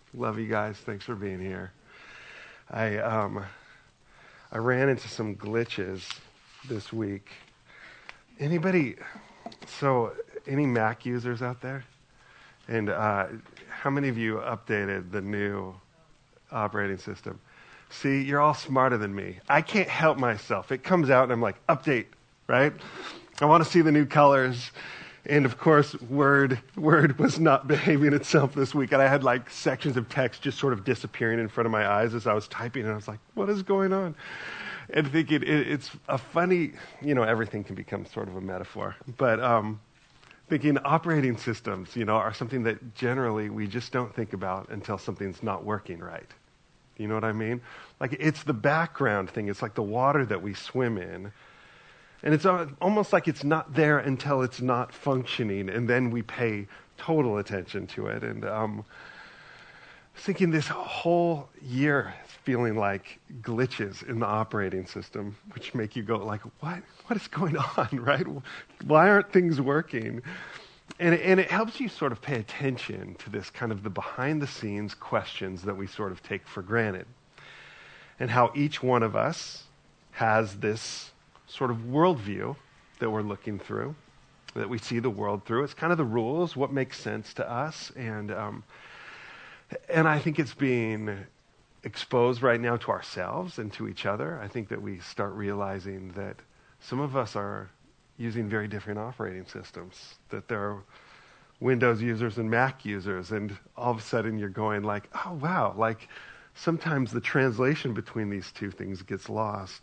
Love you guys. Thanks for being here. I I ran into some glitches this week. Anybody? So, any Mac users out there? And how many of you updated the new operating system? See, you're all smarter than me. I can't help myself. It comes out and I'm like, update, right? I want to see the new colors. And of course, Word was not behaving itself this week. And I had like sections of text just sort of disappearing in front of my eyes as I was typing. And I was like, what is going on? And thinking it's a funny, everything can become sort of a metaphor. But thinking operating systems, are something that generally we just don't think about until something's not working right. You know what I mean? Like it's the background thing. It's like the water that we swim in. And it's almost like it's not there until it's not functioning, and then we pay total attention to it. And I was thinking this whole year feeling like glitches in the operating system, which make you go like, what is going on, right? Why aren't things working? And it helps you sort of pay attention to this kind of the behind-the-scenes questions that we sort of take for granted, and how each one of us has this sort of worldview that we're looking through, that we see the world through. It's kind of the rules, what makes sense to us, and I think it's being exposed right now to ourselves and to each other. I think that we start realizing that some of us are using very different operating systems, that there are Windows users and Mac users, and all of a sudden you're going like, oh wow, like sometimes the translation between these two things gets lost.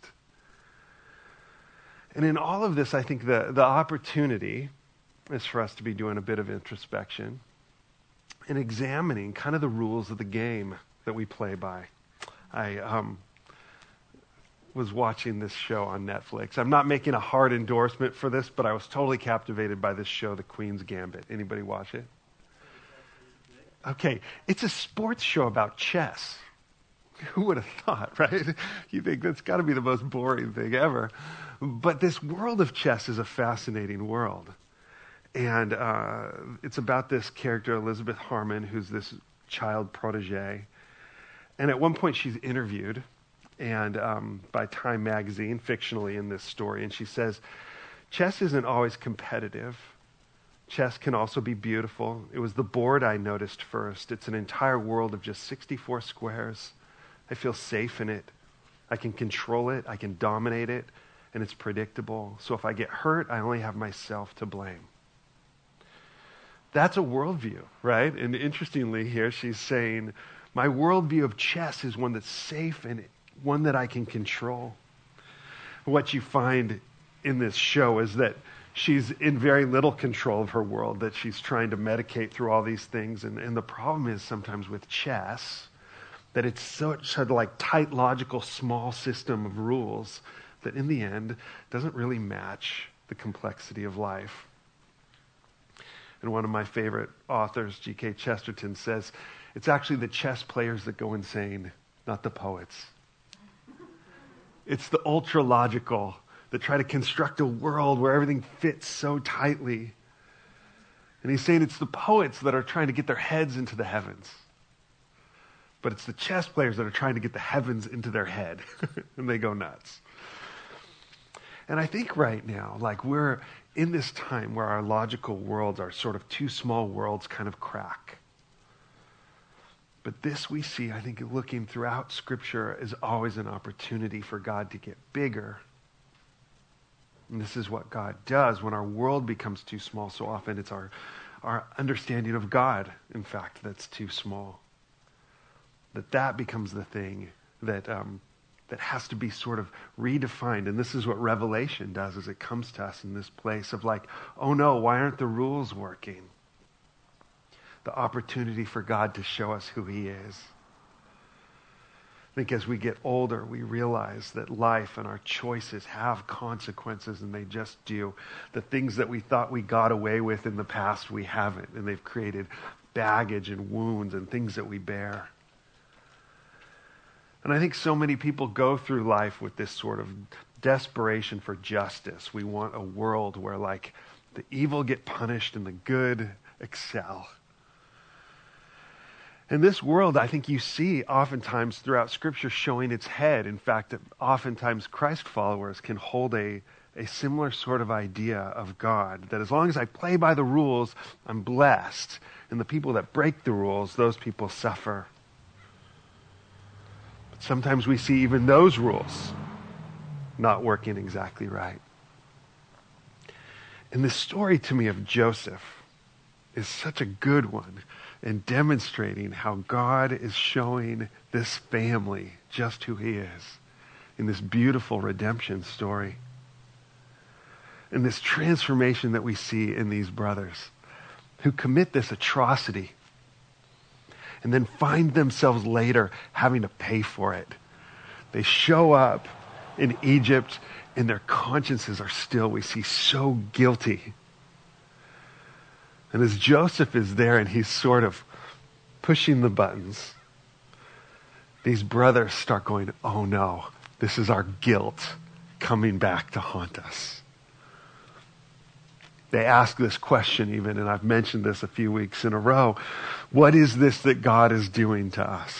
And in all of this, I think the opportunity is for us to be doing a bit of introspection and examining kind of the rules of the game that we play by. I was watching this show on Netflix. I'm not making a hard endorsement for this, but I was totally captivated by this show, The Queen's Gambit. Anybody watch it? Okay, it's a sports show about chess. Who would have thought, right? You think that's got to be the most boring thing ever. But this world of chess is a fascinating world. And it's about this character, Elizabeth Harmon, who's this child protege. And at one point she's interviewed and by Time magazine, fictionally in this story. And she says, chess isn't always competitive. Chess can also be beautiful. It was the board I noticed first. It's an entire world of just 64 squares. I feel safe in it. I can control it. I can dominate it. And it's predictable. So if I get hurt, I only have myself to blame. That's a worldview, right? And interestingly here, she's saying, my worldview of chess is one that's safe and one that I can control. What you find in this show is that she's in very little control of her world, that she's trying to medicate through all these things. And the problem is sometimes with chess, that it's such a like tight, logical, small system of rules that in the end doesn't really match the complexity of life. And one of my favorite authors, G.K. Chesterton, says, it's actually the chess players that go insane, not the poets. It's the ultra-logical that try to construct a world where everything fits so tightly. And he's saying it's the poets that are trying to get their heads into the heavens. But it's the chess players that are trying to get the heavens into their head. And they go nuts. And I think right now, like we're in this time where our logical worlds, are sort of two small worlds kind of crack. But this we see, I think, looking throughout Scripture is always an opportunity for God to get bigger. And this is what God does when our world becomes too small. So often it's our understanding of God, in fact, that's too small. That becomes the thing that has to be sort of redefined. And this is what Revelation does as it comes to us in this place of like, oh no, why aren't the rules working? The opportunity for God to show us who he is. I think as we get older, we realize that life and our choices have consequences, and they just do. The things that we thought we got away with in the past, we haven't. And they've created baggage and wounds and things that we bear. And I think so many people go through life with this sort of desperation for justice. We want a world where like the evil get punished and the good excel. In this world, I think you see oftentimes throughout Scripture showing its head. In fact, oftentimes Christ followers can hold a similar sort of idea of God, that as long as I play by the rules, I'm blessed. And the people that break the rules, those people suffer. But sometimes we see even those rules not working exactly right. And this story to me of Joseph is such a good one in demonstrating how God is showing this family just who he is in this beautiful redemption story. And this transformation that we see in these brothers who commit this atrocity and then find themselves later having to pay for it. They show up in Egypt and their consciences are still, we see, so guilty. And as Joseph is there and he's sort of pushing the buttons, these brothers start going, oh no, this is our guilt coming back to haunt us. They ask this question even, and I've mentioned this a few weeks in a row. What is this that God is doing to us?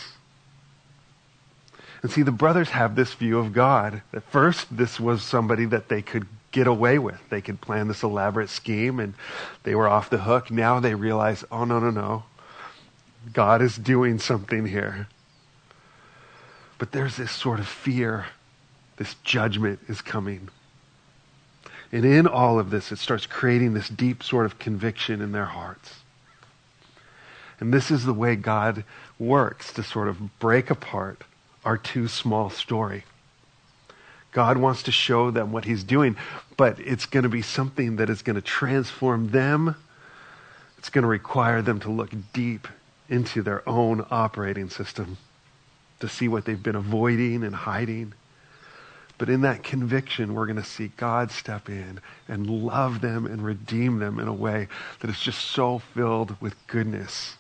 And see, the brothers have this view of God. At first, this was somebody that they could get away with. They could plan this elaborate scheme and they were off the hook. Now they realize, oh, no. God is doing something here. But there's this sort of fear. This judgment is coming. And in all of this, it starts creating this deep sort of conviction in their hearts. And this is the way God works to sort of break apart our too small story. God wants to show them what he's doing, but it's going to be something that is going to transform them. It's going to require them to look deep into their own operating system to see what they've been avoiding and hiding. But in that conviction, we're going to see God step in and love them and redeem them in a way that is just so filled with goodness.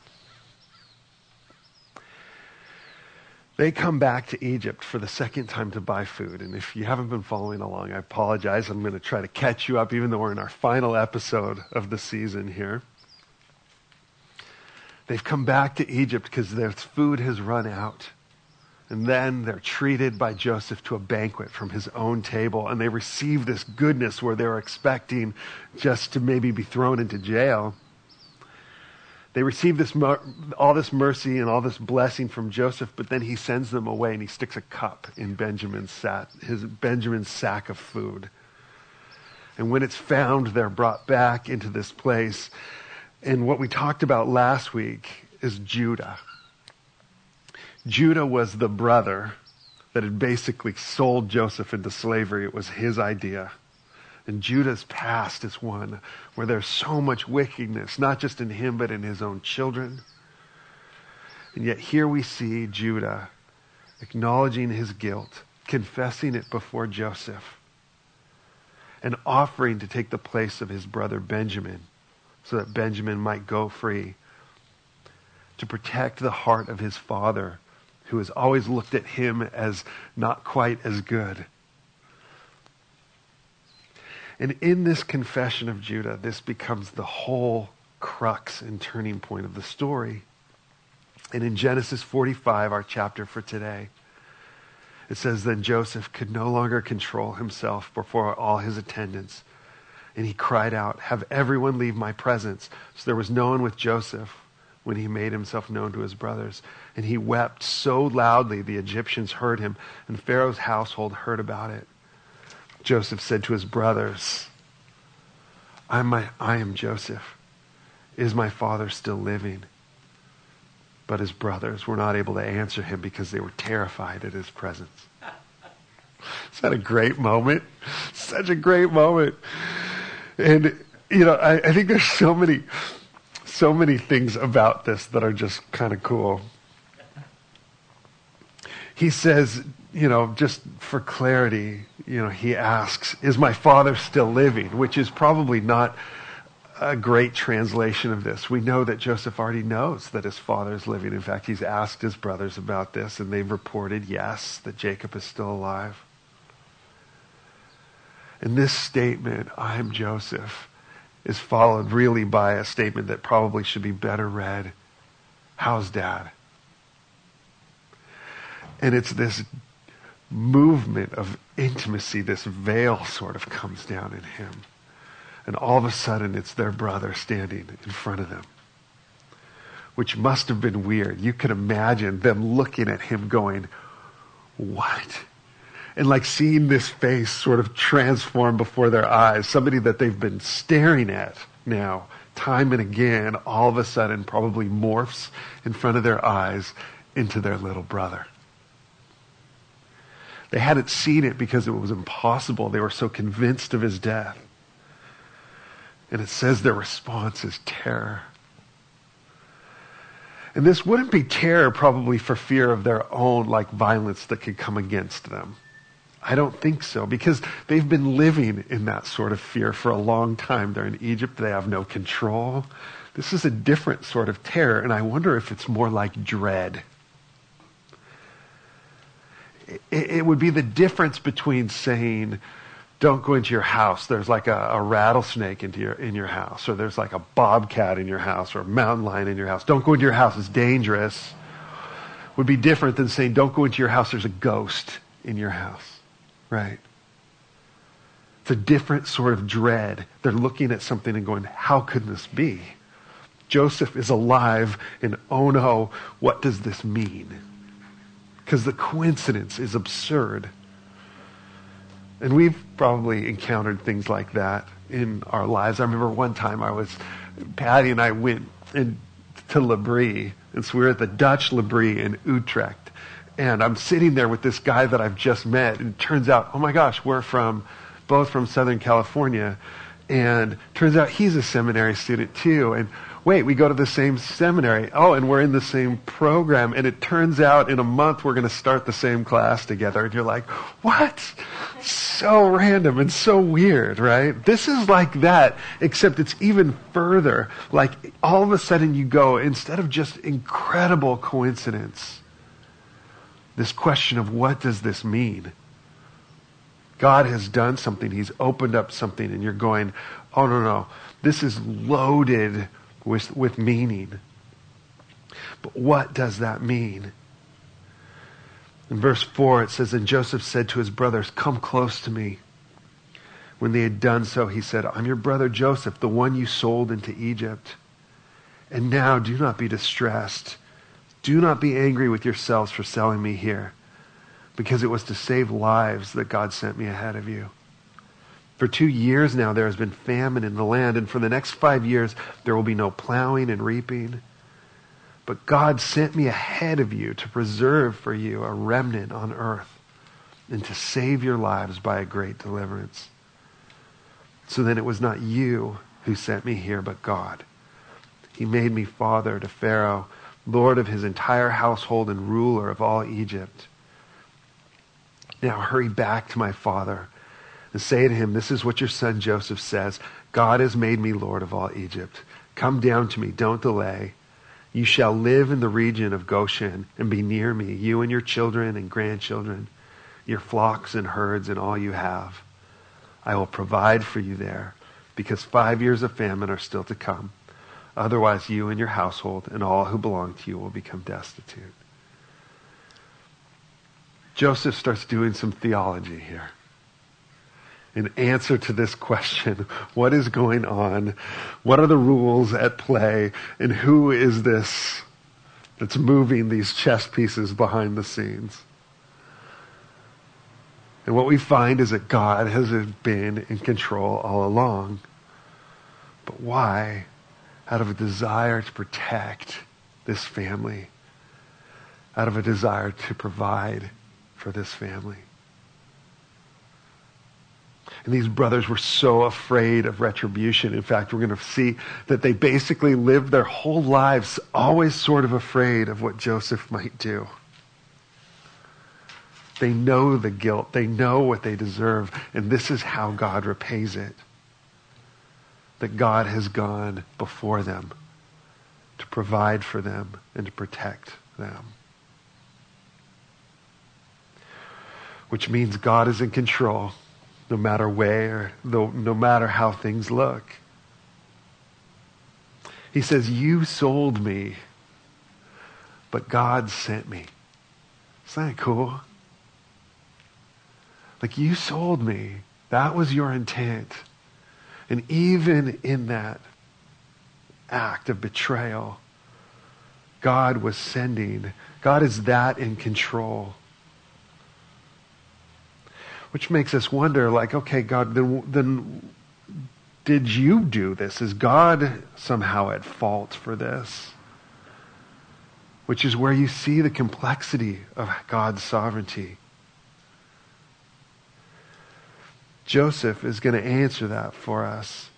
They come back to Egypt for the second time to buy food. And if you haven't been following along, I apologize. I'm going to try to catch you up, even though we're in our final episode of the season here. They've come back to Egypt because their food has run out. And then they're treated by Joseph to a banquet from his own table. And they receive this goodness where they're expecting just to maybe be thrown into jail. They receive all this mercy and all this blessing from Joseph, but then he sends them away and he sticks a cup in Benjamin's sack of food. And when it's found, they're brought back into this place. And what we talked about last week is Judah. Judah was the brother that had basically sold Joseph into slavery. It was his idea. And Judah's past is one where there's so much wickedness, not just in him, but in his own children. And yet here we see Judah acknowledging his guilt, confessing it before Joseph, and offering to take the place of his brother Benjamin so that Benjamin might go free, to protect the heart of his father, who has always looked at him as not quite as good. And in this confession of Judah, this becomes the whole crux and turning point of the story. And in Genesis 45, our chapter for today, it says, then Joseph could no longer control himself before all his attendants. And he cried out, have everyone leave my presence. So there was no one with Joseph when he made himself known to his brothers. And he wept so loudly the Egyptians heard him, and Pharaoh's household heard about it. Joseph said to his brothers, I am Joseph. Is my father still living? But his brothers were not able to answer him because they were terrified at his presence. Is that a great moment? Such a great moment. And, I think there's so many things about this that are just kind of cool. He says, just for clarity, he asks, is my father still living? Which is probably not a great translation of this. We know that Joseph already knows that his father is living. In fact, he's asked his brothers about this, and they've reported, yes, that Jacob is still alive. And this statement, I am Joseph, is followed really by a statement that probably should be better read. How's Dad? And it's this movement of intimacy, this veil sort of comes down in him. And all of a sudden, it's their brother standing in front of them, which must have been weird. You could imagine them looking at him going, what? And like seeing this face sort of transform before their eyes, somebody that they've been staring at now, time and again, all of a sudden probably morphs in front of their eyes into their little brother. They hadn't seen it because it was impossible. They were so convinced of his death. And it says their response is terror. And this wouldn't be terror probably for fear of their own like violence that could come against them. I don't think so, because they've been living in that sort of fear for a long time. They're in Egypt. They have no control. This is a different sort of terror, and I wonder if it's more like dread. It would be the difference between saying, don't go into your house. There's like a rattlesnake in your house, or there's like a bobcat in your house, or a mountain lion in your house. Don't go into your house. It's dangerous. Would be different than saying, don't go into your house. There's a ghost in your house. Right? It's a different sort of dread. They're looking at something and going, how could this be? Joseph is alive, and oh no, what does this mean? Because the coincidence is absurd. And we've probably encountered things like that in our lives. I remember one time Patty and I went to Labrie, and so we were at the Dutch Labrie in Utrecht. And I'm sitting there with this guy that I've just met, and it turns out, oh my gosh, we're both from Southern California. And turns out he's a seminary student too. And wait, we go to the same seminary. Oh, and we're in the same program. And it turns out in a month we're going to start the same class together. And you're like, what? So random and so weird, right? This is like that, except it's even further. Like all of a sudden you go, instead of just incredible coincidence, this question of what does this mean? God has done something. He's opened up something, and you're going, oh, no. This is loaded with meaning. But what does that mean? In verse 4, it says, and Joseph said to his brothers, come close to me. When they had done so, he said, I'm your brother Joseph, the one you sold into Egypt. And now do not be distressed. Do not be angry with yourselves for selling me here, because it was to save lives that God sent me ahead of you. For 2 years now there has been famine in the land, and for the next 5 years there will be no plowing and reaping. But God sent me ahead of you to preserve for you a remnant on earth, and to save your lives by a great deliverance. So then it was not you who sent me here, but God. He made me father to Pharaoh, Lord of his entire household and ruler of all Egypt. Now hurry back to my father and say to him, this is what your son Joseph says. God has made me Lord of all Egypt. Come down to me, don't delay. You shall live in the region of Goshen and be near me, you and your children and grandchildren, your flocks and herds and all you have. I will provide for you there, because 5 years of famine are still to come. Otherwise, you and your household and all who belong to you will become destitute. Joseph starts doing some theology here. In answer to this question, what is going on? What are the rules at play? And who is this that's moving these chess pieces behind the scenes? And what we find is that God has been in control all along. But why? Out of a desire to protect this family. Out of a desire to provide for this family. And these brothers were so afraid of retribution. In fact, we're going to see that they basically lived their whole lives always sort of afraid of what Joseph might do. They know the guilt. They know what they deserve. And this is how God repays it. That God has gone before them to provide for them and to protect them. Which means God is in control no matter where, no matter how things look. He says, you sold me. but God sent me. Isn't that cool? Like, you sold me. That was your intent. And even in that act of betrayal, God was sending. God is that in control. Which makes us wonder, like, okay, God, then did you do this? Is God somehow at fault for this? Which is where you see the complexity of God's sovereignty. Joseph is going to answer that for us.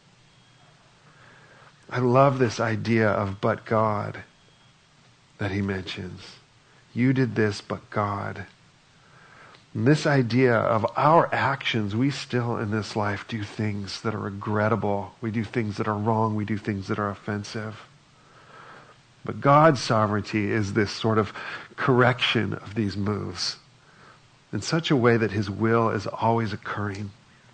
I love this idea of but God that he mentions. You did this, but God. And this idea of our actions, we still in this life do things that are regrettable. We do things that are wrong. We do things that are offensive. But God's sovereignty is this sort of correction of these moves in such a way that his will is always occurring.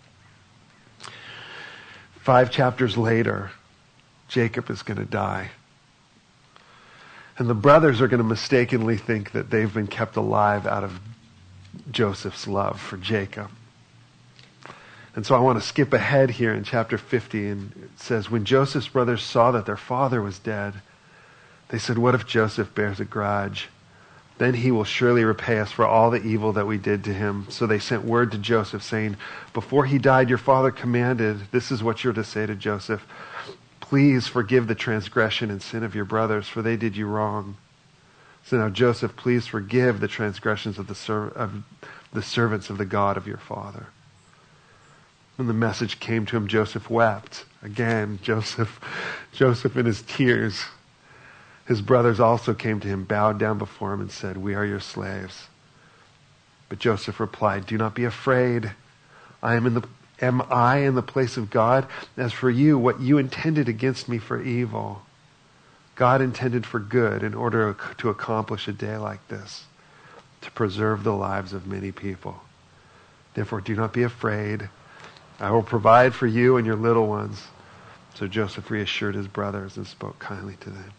5 chapters later, Jacob is going to die. And the brothers are going to mistakenly think that they've been kept alive out of Joseph's love for Jacob. And so I want to skip ahead here in chapter 50, and it says, when Joseph's brothers saw that their father was dead, they said, what if Joseph bears a grudge? Then he will surely repay us for all the evil that we did to him. So they sent word to Joseph saying, before he died, your father commanded, this is what you're to say to Joseph, please forgive the transgression and sin of your brothers, for they did you wrong. So now Joseph, please forgive the transgressions of the servants of the God of your father. When the message came to him, Joseph wept. Again, Joseph in his tears. His brothers also came to him, bowed down before him, and said, we are your slaves. But Joseph replied, do not be afraid. Am I in the place of God? As for you, what you intended against me for evil, God intended for good in order to accomplish a day like this, to preserve the lives of many people. Therefore, do not be afraid. I will provide for you and your little ones. So Joseph reassured his brothers and spoke kindly to them.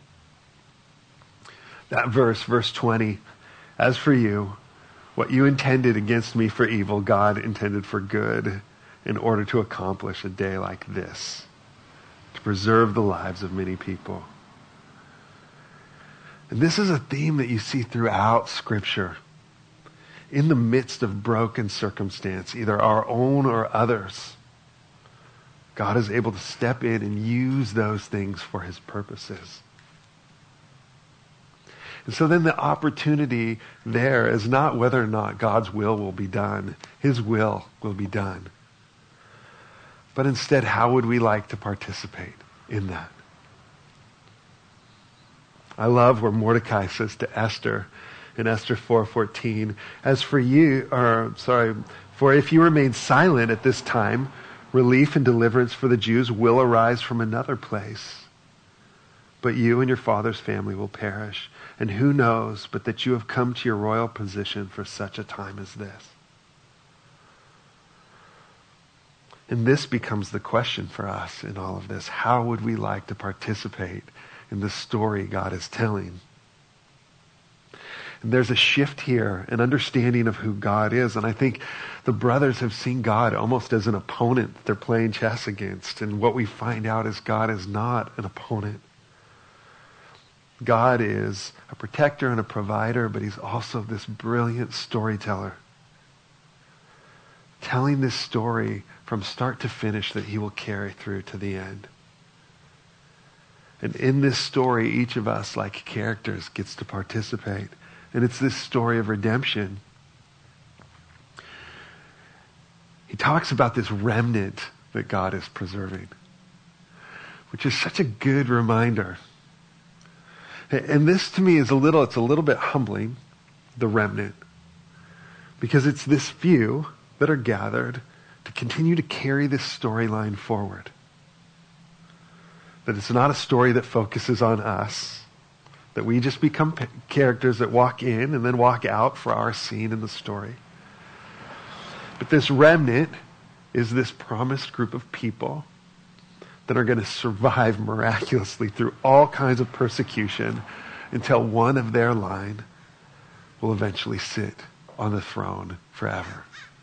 That verse 20, as for you, what you intended against me for evil, God intended for good in order to accomplish a day like this, to preserve the lives of many people. And this is a theme that you see throughout Scripture. In the midst of broken circumstance, either our own or others, God is able to step in and use those things for his purposes. And so then the opportunity there is not whether or not God's will be done. His will be done. But instead, how would we like to participate in that? I love where Mordecai says to Esther in Esther 4:14, for if you remain silent at this time, relief and deliverance for the Jews will arise from another place. But you and your father's family will perish. And who knows but that you have come to your royal position for such a time as this? And this becomes the question for us in all of this. How would we like to participate in the story God is telling? And there's a shift here, an understanding of who God is. And I think the brothers have seen God almost as an opponent they're playing chess against. And what we find out is God is not an opponent. God is a protector and a provider, but he's also this brilliant storyteller. Telling this story from start to finish that he will carry through to the end. And in this story, each of us, like characters, gets to participate. And it's this story of redemption. He talks about this remnant that God is preserving, which is such a good reminder. And this to me is a little bit humbling, the remnant, because it's this few that are gathered to continue to carry this storyline forward. That it's not a story that focuses on us, that we just become characters that walk in and then walk out for our scene in the story. But this remnant is this promised group of people that are going to survive miraculously through all kinds of persecution until one of their line will eventually sit on the throne forever.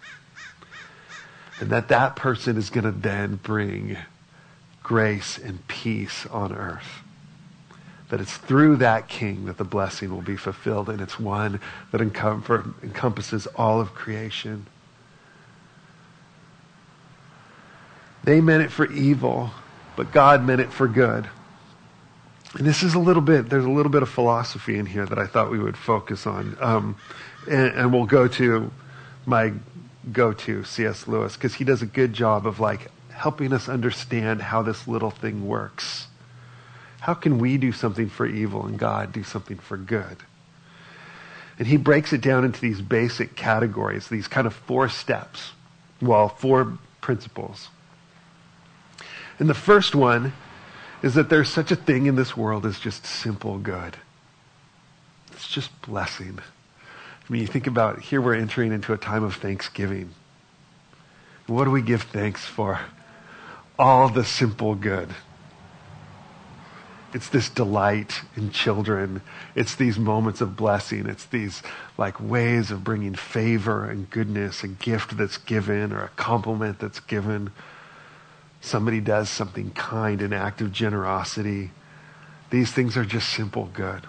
And that person is going to then bring grace and peace on earth. That it's through that king that the blessing will be fulfilled, and it's one that encompasses all of creation. They meant it for evil, but God meant it for good. And this is there's a little bit of philosophy in here that I thought we would focus on. And we'll go to my go-to, C.S. Lewis, because he does a good job of helping us understand how this little thing works. How can we do something for evil and God do something for good? And he breaks it down into these basic categories, these kind of 4 steps. 4 principles. And the first one is that there's such a thing in this world as just simple good. It's just blessing. I mean, you think about here we're entering into a time of Thanksgiving. What do we give thanks for? All the simple good. It's this delight in children. It's these moments of blessing. It's these ways of bringing favor and goodness, a gift that's given or a compliment that's given. Somebody does something kind, an act of generosity. These things are just simple good.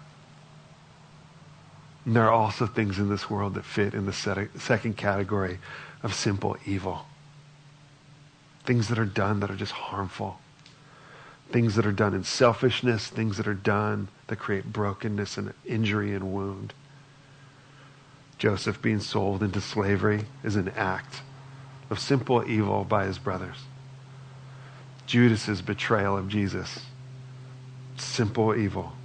And there are also things in this world that fit in the second category of simple evil. Things that are done that are just harmful. Things that are done in selfishness. Things that are done that create brokenness and injury and wound. Joseph being sold into slavery is an act of simple evil by his brothers. Judas's betrayal of Jesus. Simple evil.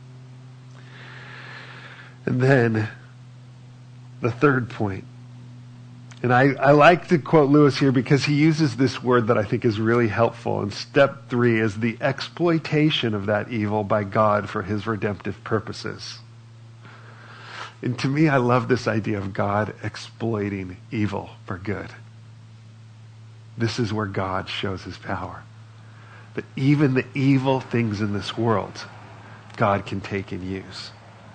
And then the third point. And I like to quote Lewis here because he uses this word that I think is really helpful. And step 3 is the exploitation of that evil by God for his redemptive purposes. And to me, I love this idea of God exploiting evil for good. This is where God shows his power. That even the evil things in this world, God can take and use.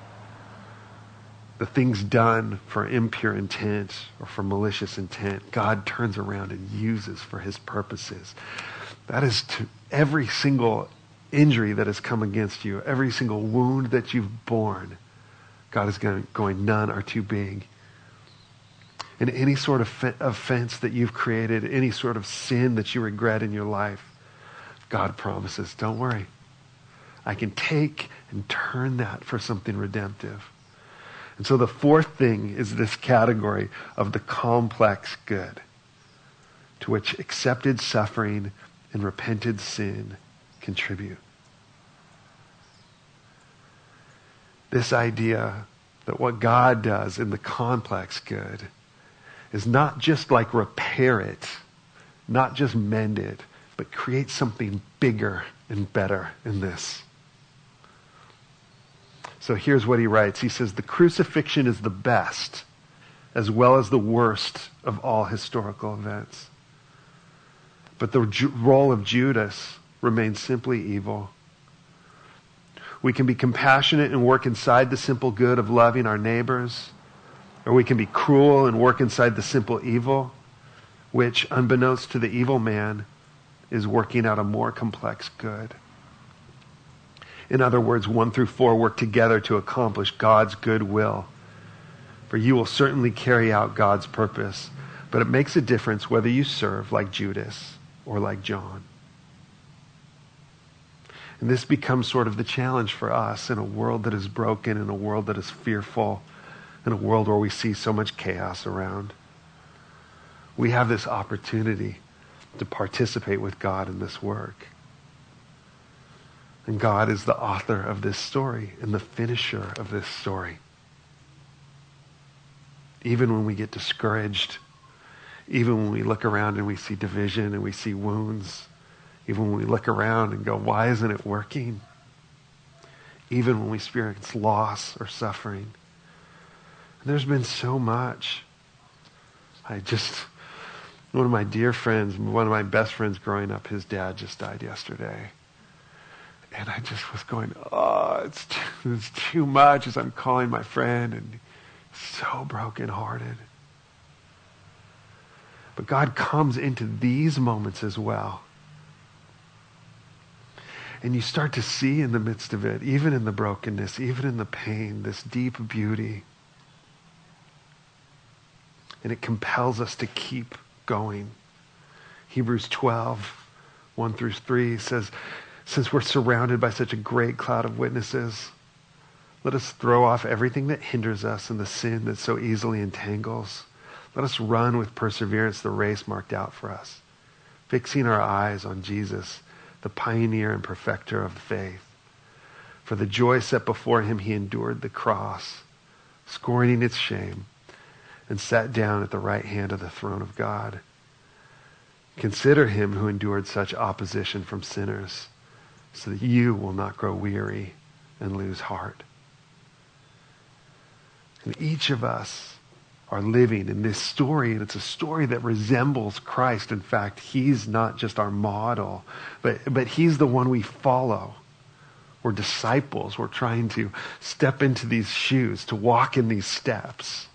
The things done for impure intent or for malicious intent, God turns around and uses for his purposes. That is to every single injury that has come against you, every single wound that you've borne, God is going, none are too big. And any sort of offense that you've created, any sort of sin that you regret in your life, God promises, don't worry. I can take and turn that for something redemptive. And so the fourth thing is this category of the complex good, to which accepted suffering and repented sin contribute. This idea that what God does in the complex good is not just repair it, not just mend it, but create something bigger and better in this. So here's what he writes. He says, the crucifixion is the best as well as the worst of all historical events. But the role of Judas remains simply evil. We can be compassionate and work inside the simple good of loving our neighbors, or we can be cruel and work inside the simple evil, which, unbeknownst to the evil man, is working out a more complex good. In other words, 1 through 4 work together to accomplish God's good will. For you will certainly carry out God's purpose, but it makes a difference whether you serve like Judas or like John. And this becomes sort of the challenge for us in a world that is broken, in a world that is fearful, in a world where we see so much chaos around. We have this opportunity to participate with God in this work. And God is the author of this story and the finisher of this story. Even when we get discouraged, even when we look around and we see division and we see wounds, even when we look around and go, why isn't it working? Even when we experience loss or suffering. And there's been so much. One of my dear friends, one of my best friends growing up, his dad just died yesterday. And I just was going, oh, it's too much as I'm calling my friend, and so brokenhearted. But God comes into these moments as well. And you start to see in the midst of it, even in the brokenness, even in the pain, this deep beauty. And it compels us to keep going. Hebrews 12, 1 through 3 says, since we're surrounded by such a great cloud of witnesses, let us throw off everything that hinders us and the sin that so easily entangles. Let us run with perseverance the race marked out for us, fixing our eyes on Jesus, the pioneer and perfecter of the faith. For the joy set before him, he endured the cross, scorning its shame, and sat down at the right hand of the throne of God. Consider him who endured such opposition from sinners, so that you will not grow weary and lose heart. And each of us are living in this story, and it's a story that resembles Christ. In fact, he's not just our model, but he's the one we follow. We're disciples. We're trying to step into these shoes, to walk in these steps.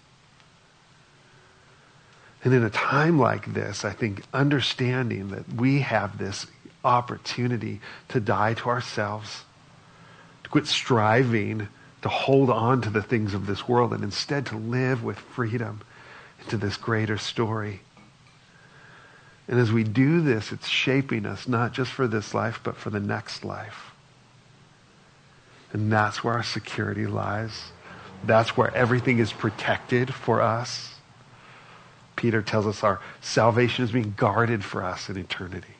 And in a time like this, I think understanding that we have this opportunity to die to ourselves, to quit striving to hold on to the things of this world, and instead to live with freedom into this greater story. And as we do this, it's shaping us not just for this life, but for the next life. And that's where our security lies. That's where everything is protected for us. Peter tells us our salvation is being guarded for us in eternity.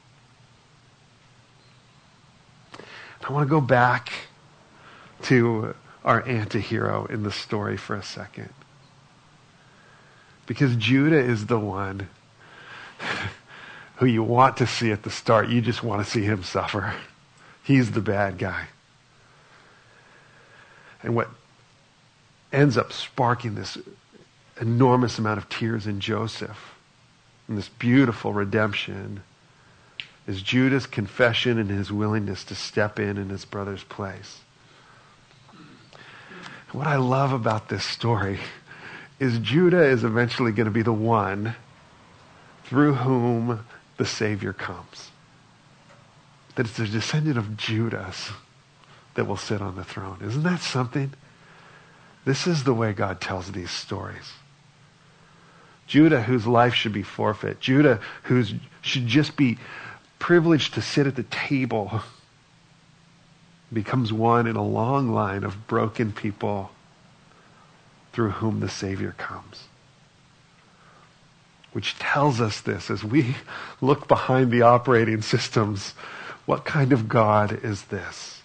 I want to go back to our anti-hero in the story for a second. Because Judah is the one who you want to see at the start. You just want to see him suffer. He's the bad guy. And what ends up sparking this enormous amount of tears in Joseph and this beautiful redemption is Judah's confession and his willingness to step in his brother's place. And what I love about this story is Judah is eventually going to be the one through whom the Savior comes. That it's a descendant of Judas that will sit on the throne. Isn't that something? This is the way God tells these stories. Judah, whose life should be forfeit. Judah, who should just be privileged to sit at the table, becomes one in a long line of broken people through whom the Savior comes. Which tells us this as we look behind the operating systems. What kind of God is this?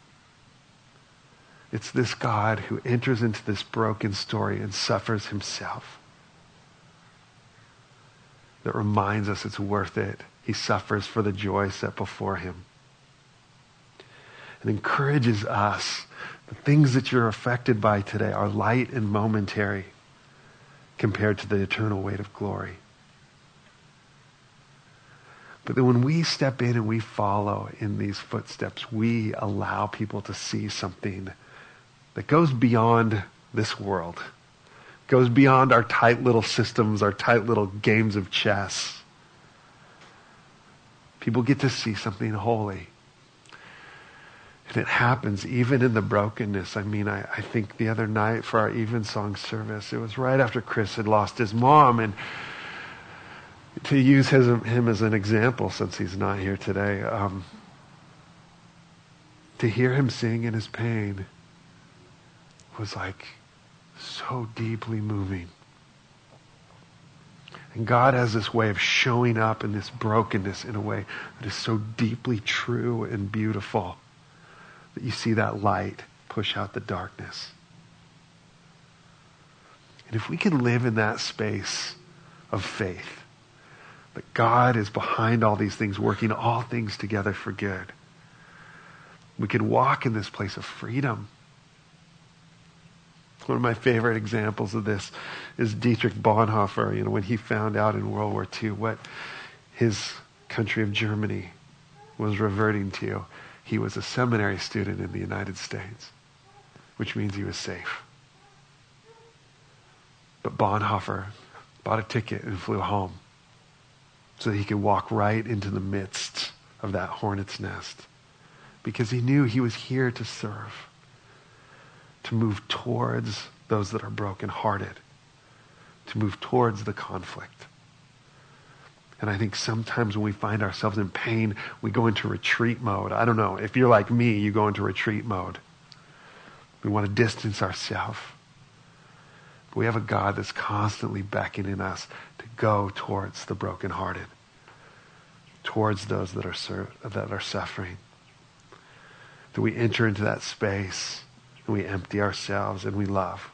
It's this God who enters into this broken story and suffers himself. That reminds us it's worth it. He suffers for the joy set before him. And encourages us. The things that you're affected by today are light and momentary compared to the eternal weight of glory. But then when we step in and we follow in these footsteps, we allow people to see something that goes beyond this world. Goes beyond our tight little systems, our tight little games of chess. People get to see something holy. And it happens even in the brokenness. I mean, I think the other night for our evensong service, it was right after Chris had lost his mom. And to use him as an example, since he's not here today, to hear him sing in his pain was like so deeply moving. And God has this way of showing up in this brokenness in a way that is so deeply true and beautiful that you see that light push out the darkness. And if we can live in that space of faith, that God is behind all these things, working all things together for good, we could walk in this place of freedom. One of my favorite examples of this is Dietrich Bonhoeffer. When he found out in World War II what his country of Germany was reverting to, he was a seminary student in the United States, which means he was safe. But Bonhoeffer bought a ticket and flew home so that he could walk right into the midst of that hornet's nest, because he knew he was here to serve, to move towards those that are brokenhearted, to move towards the conflict. And I think sometimes when we find ourselves in pain, we go into retreat mode. I don't know. If you're like me, you go into retreat mode. We want to distance ourselves. But we have a God that's constantly beckoning us to go towards the brokenhearted, towards those that are suffering. That we enter into that space and we empty ourselves and we love.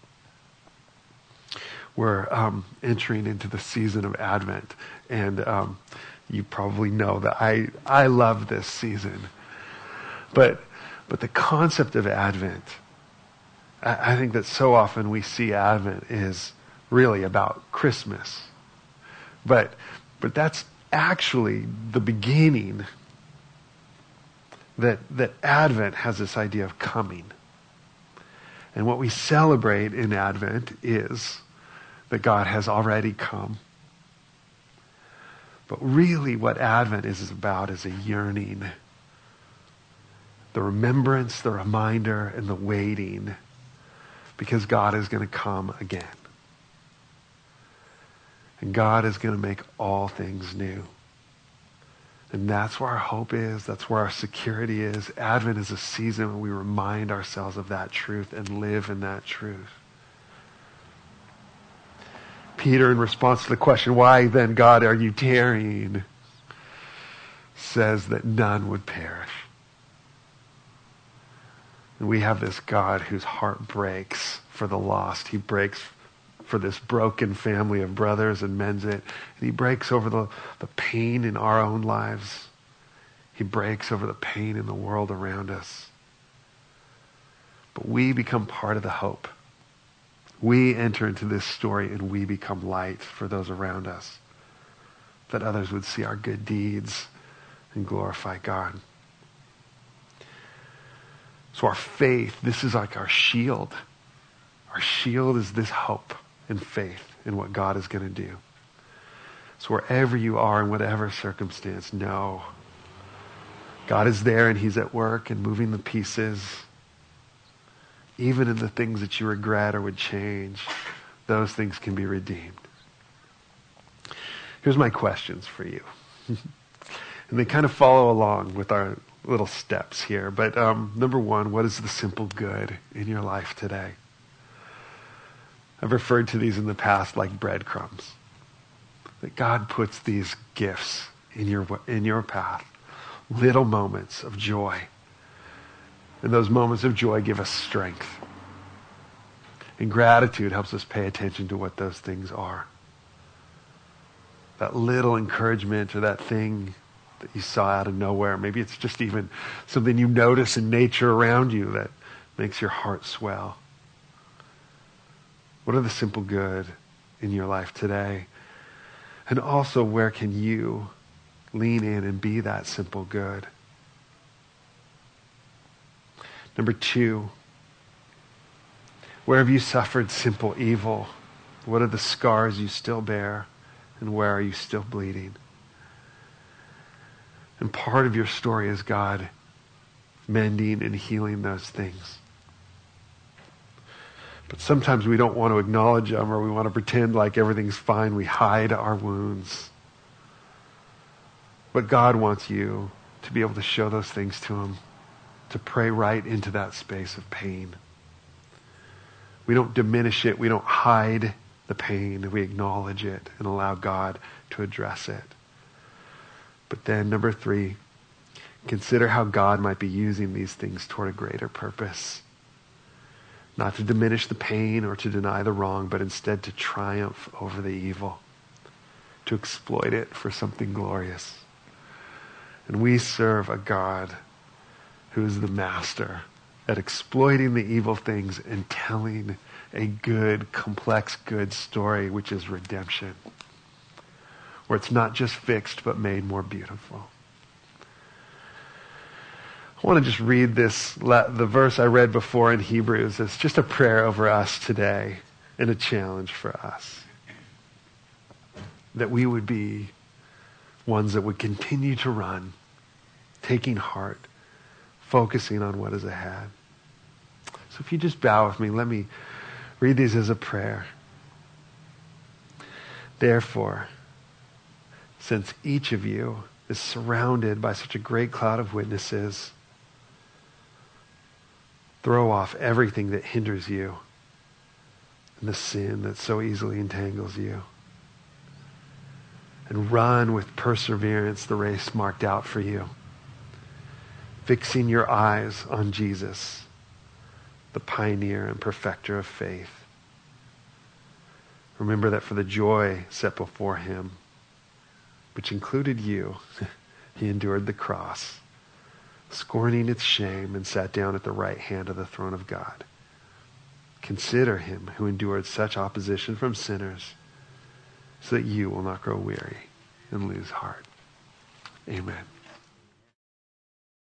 We're entering into the season of Advent, and you probably know that I love this season. But the concept of Advent, I think that so often we see Advent is really about Christmas. But that's actually the beginning, that Advent has this idea of coming. And what we celebrate in Advent is that God has already come. But really what Advent is about is a yearning, the remembrance, the reminder, and the waiting, because God is going to come again. And God is going to make all things new. And that's where our hope is. That's where our security is. Advent is a season when we remind ourselves of that truth and live in that truth. Peter, in response to the question, why then, God, are you tarrying, says that none would perish. And we have this God whose heart breaks for the lost. He breaks for this broken family of brothers and mends it. And he breaks over the pain in our own lives. He breaks over the pain in the world around us. But we become part of the hope. We enter into this story and we become light for those around us, that others would see our good deeds and glorify God. So our faith, this is like our shield. Our shield is this hope and faith in what God is going to do. So wherever you are, in whatever circumstance, know God is there and he's at work and moving the pieces. Even in the things that you regret or would change, those things can be redeemed. Here's my questions for you. And they kind of follow along with our little steps here. But number one, what is the simple good in your life today? I've referred to these in the past like breadcrumbs. That God puts these gifts in your path. Little moments of joy. And those moments of joy give us strength. And gratitude helps us pay attention to what those things are. That little encouragement or that thing that you saw out of nowhere. Maybe it's just even something you notice in nature around you that makes your heart swell. What are the simple good in your life today? And also, where can you lean in and be that simple good? Number two, where have you suffered simple evil? What are the scars you still bear? And where are you still bleeding? And part of your story is God mending and healing those things. But sometimes we don't want to acknowledge them, or we want to pretend like everything's fine. We hide our wounds. But God wants you to be able to show those things to him, to pray right into that space of pain. We don't diminish it. We don't hide the pain. We acknowledge it and allow God to address it. But then, number three, consider how God might be using these things toward a greater purpose. Not to diminish the pain or to deny the wrong, but instead to triumph over the evil, to exploit it for something glorious. And we serve a God who is the master at exploiting the evil things and telling a good, complex, good story, which is redemption, where it's not just fixed, but made more beautiful. I want to just read the verse I read before in Hebrews. It's just a prayer over us today and a challenge for us. That we would be ones that would continue to run, taking heart, focusing on what is ahead. So if you just bow with me, let me read these as a prayer. Therefore, since each of you is surrounded by such a great cloud of witnesses, throw off everything that hinders you and the sin that so easily entangles you. And run with perseverance the race marked out for you, fixing your eyes on Jesus, the pioneer and perfecter of faith. Remember that for the joy set before him, which included you, he endured the cross, scorning its shame, and sat down at the right hand of the throne of God. Consider him who endured such opposition from sinners, so that you will not grow weary and lose heart. Amen.